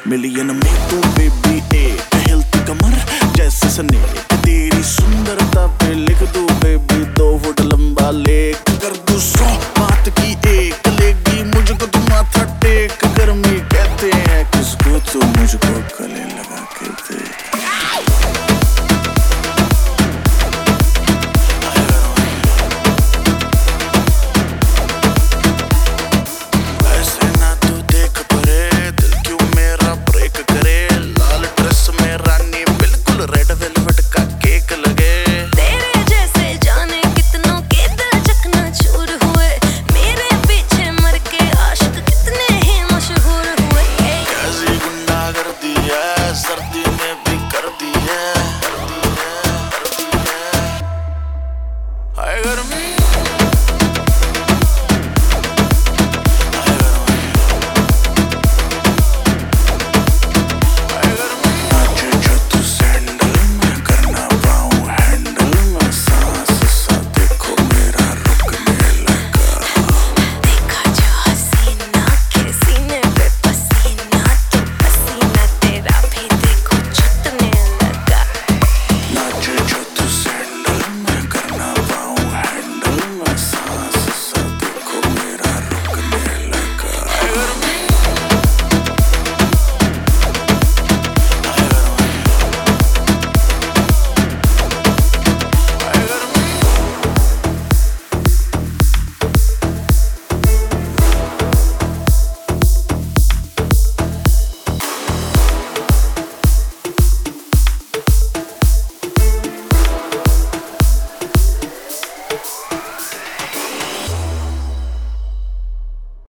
Million में तू baby एक हिलती कमर जैसे स्नेक, तेरी सुंदरता पे लिख दूं बेबी 2 फुट लंबा लेख। कर दूं 100 बात की एक, लेगी मुझको तू माथा टेक। गर्मी कहते हैं किसको, तो मुझको गले लगा के देख। सर्दी में भी कर दी है, हाय गर्मी।